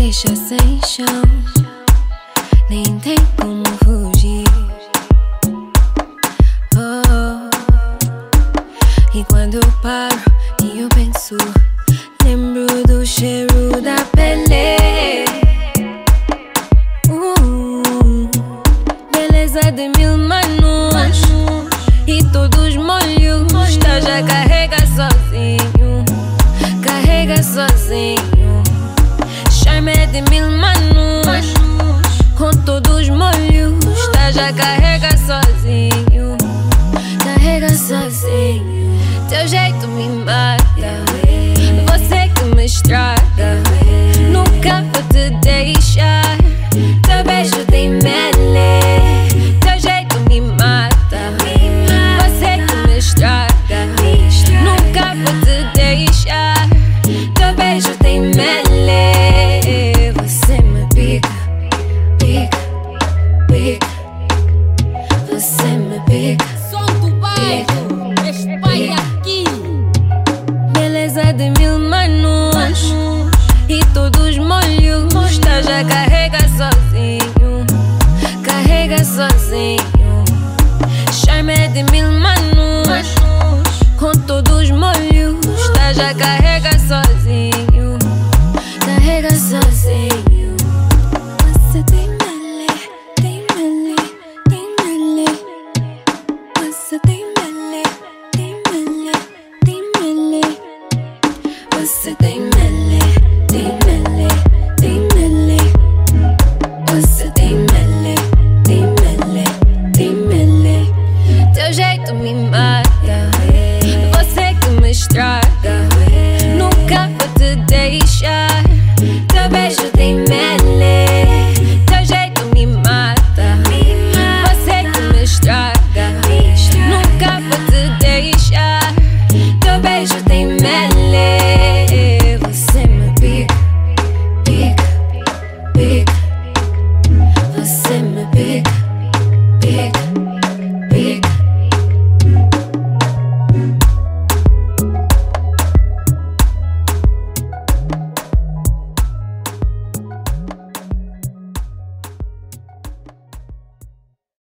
deixa sem chão, nem tem como fugir. Oh, e quando eu paro e eu penso, lembro do cheiro da pele. Beleza de mil manos e todos molhos, tá, já carrega sozinho, carrega sozinho. Charme de mil manos com todos molhos, tá, já carrega sozinho, carrega sozinho. Teu jeito me mata, você que me estraga, nunca vou te deixar. Teu beijo tem mele, teu jeito me mata, você que me estraga, nunca vou te deixar. Teu beijo tem mele, você me pica, pica, pica, você me pica. Som do bairro, espalha aqui. Beleza de mil manos e todos molhos, tá, já carrega sozinho, carrega sozinho. Charme de mil manos com todos molhos, tá, já carrega sozinho, carrega sozinho. Você tem mele, tem mele, tem mele. Você tem mele, tem mele, tem mele. Você tem mele, tem mele, tem mele. Você tem mele, tem mele, tem mele. Teu jeito me mata,